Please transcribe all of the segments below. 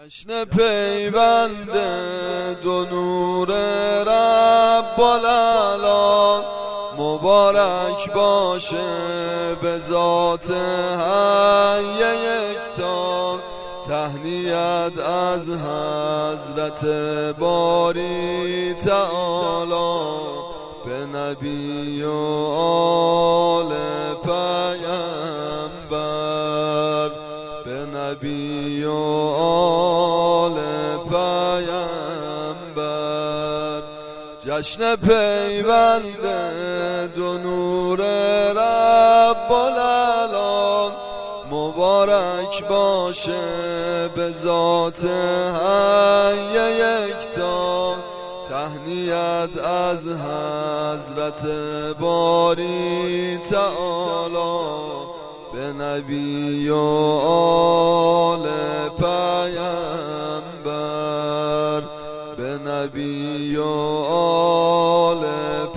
جشن پیوند دو نور رب العلا مبارک باشه به ذات حی یکتا. تهنیت از حضرت باری تعالی به نبی و آل پیامبر، به نبی و آل پیامبر. جشن پیوند دو نور رب العلا مبارک باشه به ذات حی یکتا. تهنیت از حضرت باری تعالی به نبی و آل پیامبر، به نبی و آل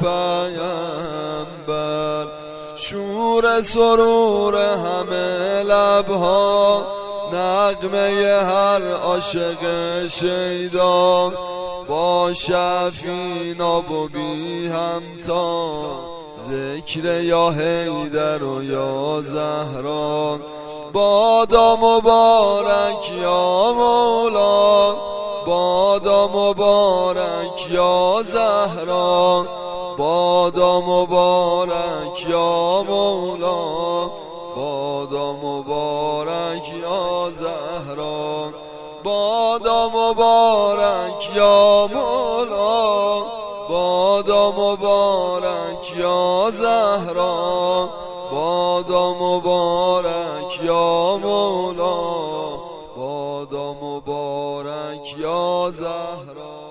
پیامبر. شور سرور همه لبها، نغمه هر عاشق شیدا، با شفینا و بی همتا. ذکر یا حیدر و یا زهرا، بادا مبارک یا مولا، بادا مبارک یا زهرا، بادا مبارک یا مولا، بادا مبارک یا زهرا، بادا مبارک یا مولا، بادا مبارک یا زهرا، بادا مبارک یا مولا، بادا مبارک یا زهرا.